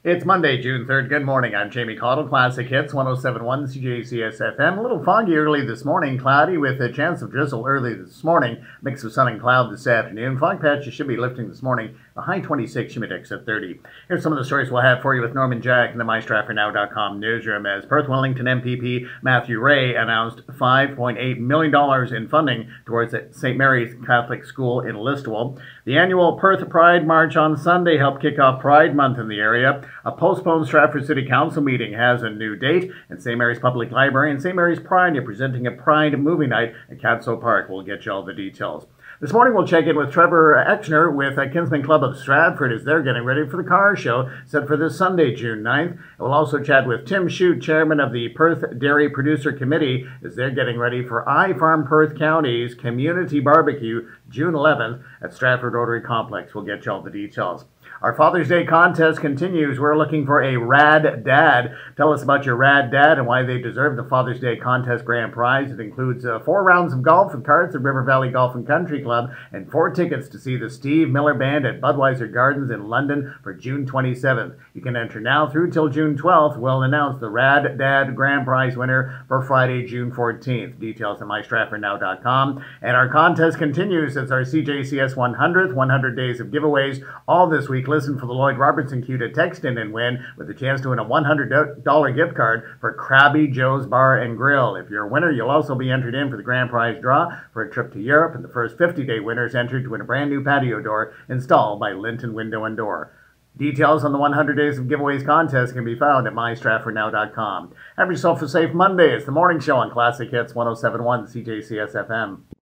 It's Monday, June 3rd. Good morning. I'm Jamie Caudle, Classic Hits 107.1 CJCS FM. A little foggy early this morning, cloudy with a chance of drizzle early this morning. Mix of sun and cloud this afternoon. Fog patches should be lifting this morning. A high 26, humidex at 30. Here's some of the stories we'll have for you with Norman Jack in the MyStratfordNow.com newsroom. As Perth Wellington MPP Matthew Ray announced $5.8 million in funding towards the St. Mary's Catholic School in Listowel. The annual Perth Pride March on Sunday helped kick off Pride Month in the area. A postponed Stratford City Council meeting has a new date, and St. Mary's Public Library and St. Mary's Pride are presenting a Pride movie night at Cadso Park. We'll get you all the details. This morning we'll check in with Trevor Exner with Kinsman Club of Stratford as they're getting ready for the car show set for this Sunday, June 9th. And we'll also chat with Tim Shute, chairman of the Perth Dairy Producer Committee, as they're getting ready for iFarm Perth County's Community Barbecue, June 11th at Stratford Rotary Complex. We'll get you all the details. Our Father's Day contest continues. We're looking for a rad dad. Tell us about your rad dad and why they deserve the Father's Day contest grand prize. It includes 4 rounds of golf and carts at River Valley Golf and Country Club and 4 tickets to see the Steve Miller Band at Budweiser Gardens in London for June 27th. You can enter now through till June 12th. We'll announce the rad dad grand prize winner for Friday, June 14th. Details at MyStratfordNow.com. And our contest continues. It's our CJCS 100th 100 Days of Giveaways all this week. Listen for the Lloyd Robertson cue to text in and win with a chance to win a $100 gift card for Krabby Joe's Bar and Grill. If you're a winner, you'll also be entered in for the grand prize draw for a trip to Europe, and the first 50-day winners entered to win a brand new patio door installed by Linton Window and Door. Details on the 100 Days of Giveaways contest can be found at MyStratfordNow.com. Have yourself a safe Monday. It's the morning show on Classic Hits 107.1 CJCS FM.